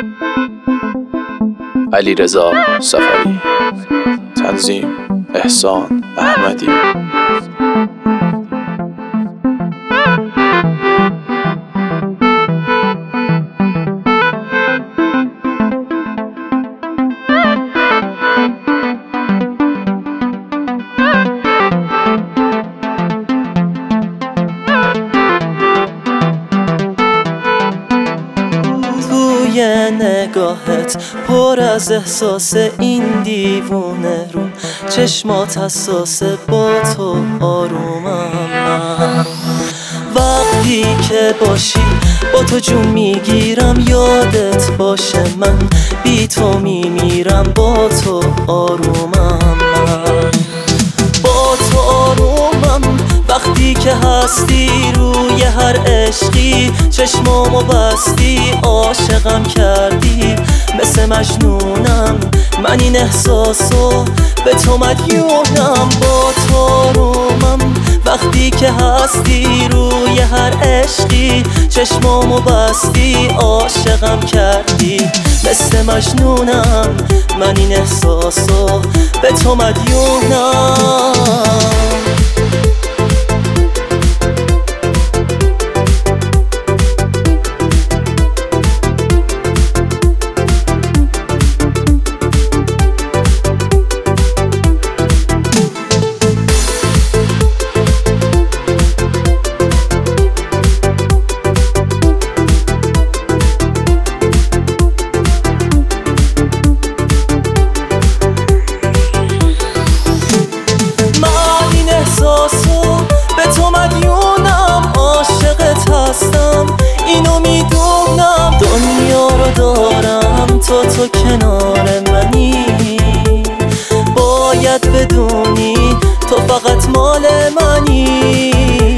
علیرضا سفری. تنظیم احسان احمدی. نگاهت پر از احساس این دیوونه رو، چشمات حساس با تو آرومم من. وقتی که باشی با تو جون میگیرم، یادت باشه من بی تو میمیرم، با تو آرومم من. با تو آرومم وقتی که هستی روی هر عشقی، چشمامو بستی عاشقم کردی، مثل مجنونم من این احساسو به تو مدیونم. با تو آرومم وقتی که هستی روی هر عشقی، چشمامو بستی عاشقم کردی، مثل مجنونم من این احساسو به تو مدیونم. به تو مدیونم، عاشقت هستم اینو میدونم، دنیا رو دارم تو کنار منی، باید بدونی تو فقط مال منی.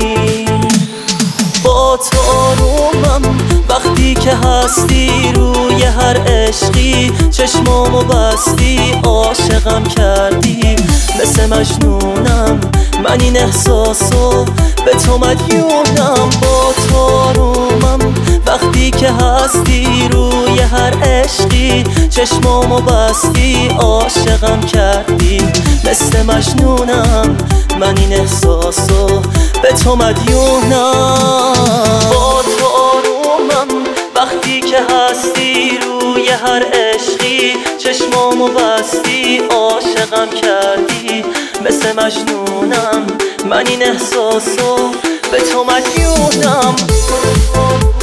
با تو آرومم وقتی که هستی روی هر عشقی، چشمامو بستی عاشقم کردی، مثل مجنونم من این احساسو به تو مدیونم. با تو آرومم وقتی که هستی روی هر عشقی، چشمامو بستی عاشقم کردی، مثل مجنونم من این احساسو به تو مدیونم. با تو آرومم وقتی که هستی روی هر عشقی، چشمامو بستی عاشقم کردی، مثل مجنونم من این احساسو به تو مدیونم.